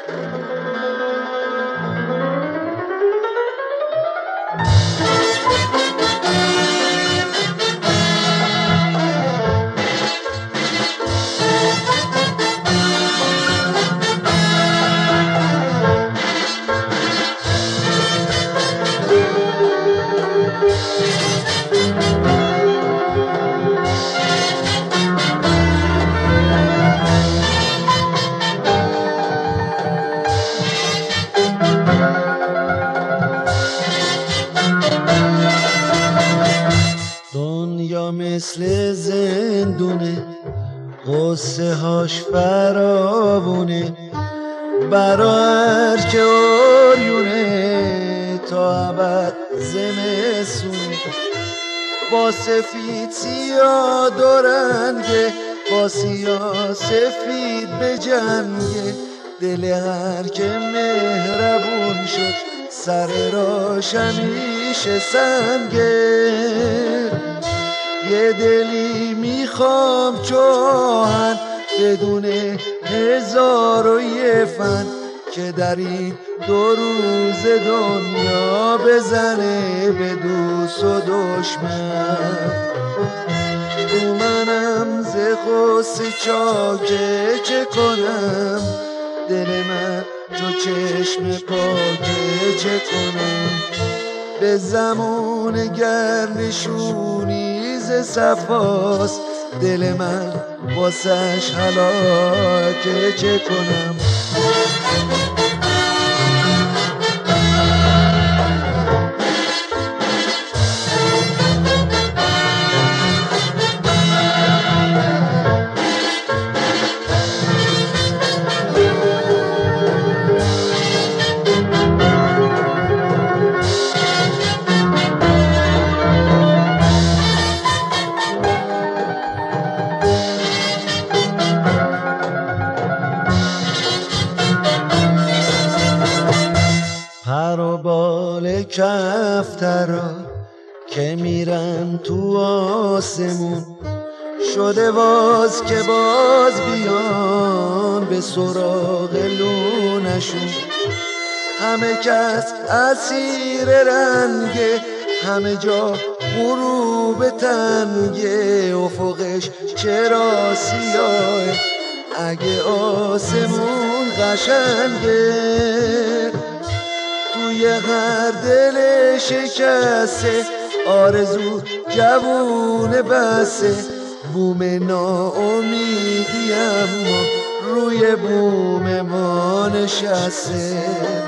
دنیا مثل زندونه، قصه هاش فراوونه، برا هر که اوریونه تا ابد زمستونه. با سفید سیاه دورنگه، با سیاه سفید به جنگه، دل هر که مهربون شد سر راش همیشه سنگه. یه دلی میخوام چوهن بدون هزار و یه فن، که در این 2 روز دنیا بزنه به دوست و دشمن. تو منم ز غصه چاکه چه کنم، دل من چو چشم پاکه چه کنم. به زمان گرنشونی ز صفاست، دل من واسش هلاکه چه کنم. پر و بال کفترا که میرن تو آسمون، شده باز که باز بیان به سراغ لونشون. همه کس اسیر رنگه، همه جا غروب تنگه، افقش چرا سیاه اگه آسمون قشنگه. توی هر دل شکسته آرزو جوون بسته، بوم ناامیدی اما روی بوم ما نشسته.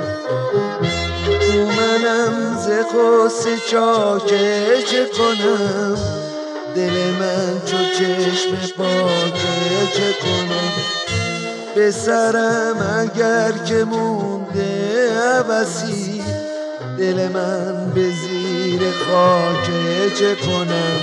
تو منم ز غصه چاکه چه کنم، دل من چو چشم پاکه چه کنم. به سرم اگر که مونده عبسی، دل من به زیر خاکه چه کنم.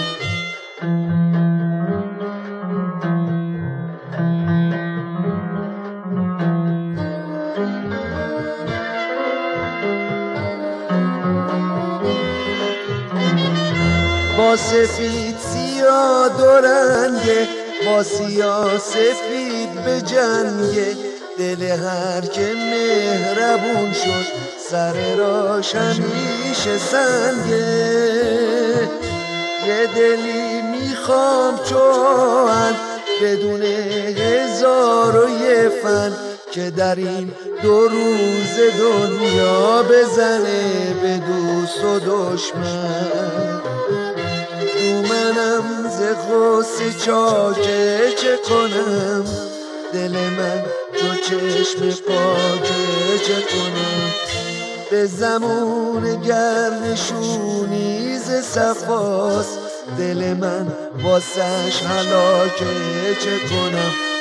با سفید سیاه دورنگه، با سیاه سفید به جنگه، دل هر که مهربون شد سر راش همیشه سنگه. یه دلی میخوام چوهن بدون هزار و یه فن، که در این 2 روز دنیا بزنه به دوست و دشمن. تو منم ز غصه چاکه چه کنم، دل من چو چشم پاکه چه کنم. به زمان گرنشونی ز صفاست، دل من واسش هلاکه چه کنم.